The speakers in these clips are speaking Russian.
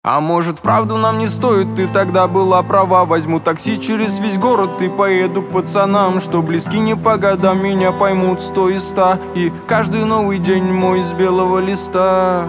А может, вправду нам не стоит, ты тогда была права. Возьму такси через весь город и поеду к пацанам, что близки не по годам, меня поймут 100 из 100. И каждый новый день мой из белого листа.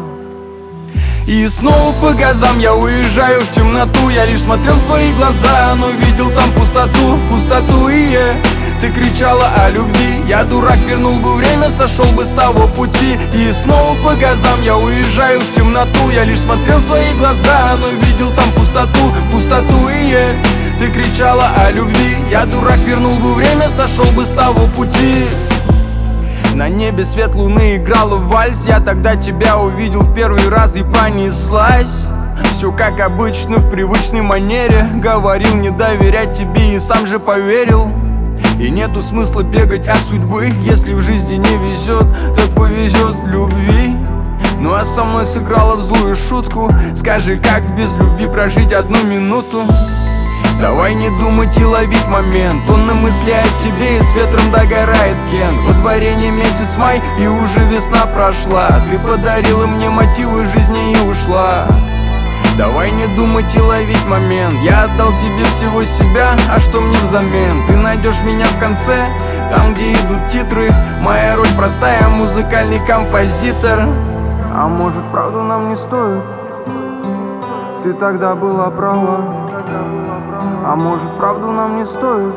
И снова по газам я уезжаю в темноту. Я лишь смотрел в твои глаза, но видел там пустоту, пустоту и ты кричала о любви. Я дурак, вернул бы время, сошел бы с того пути. И снова по газам я уезжаю в темноту. Я лишь смотрел в твои глаза, но видел там пустоту, пустоту и ты кричала о любви. Я дурак, вернул бы время, сошел бы с того пути. На небе свет луны играла в вальс. Я тогда тебя увидел в первый раз и понеслась. Все как обычно, в привычной манере. Говорил не доверять тебе и сам же поверил. И нету смысла бегать от судьбы. Если в жизни не везет, так повезет в любви. Ну а со мной сыграла в злую шутку. Скажи, как без любви прожить одну минуту? Давай не думать и ловить момент. Он на мысли о тебе и с ветром догорает Кент. Во дворе не месяц май и уже весна прошла. Ты подарила мне мотивы жизни и ушла. Давай не думать и ловить момент. Я отдал тебе всего себя, а что мне взамен? Ты найдешь меня в конце, там где идут титры. Моя роль простая, музыкальный композитор. А может, правду нам не стоит? Ты тогда была права. А может, правду нам не стоит?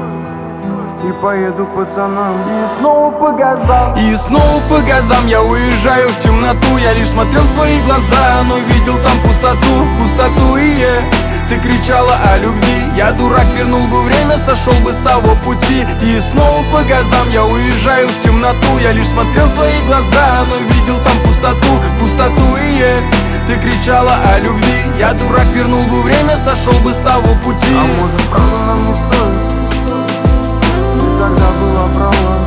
И поеду к пацанам. И снова по газам. И снова по газам я уезжаю в темноту. Я лишь смотрел в твои глаза, но видел там пустоту, пустоту и ты кричала о любви. Я дурак, вернул бы время, сошел бы с того пути. И снова по газам я уезжаю в темноту. Я лишь смотрел в твои глаза, но видел там пустоту, пустоту и ты кричала о любви. Я дурак, вернул бы время, сошел бы с того пути. А может, правда нам не стоит? Ты тогда была права.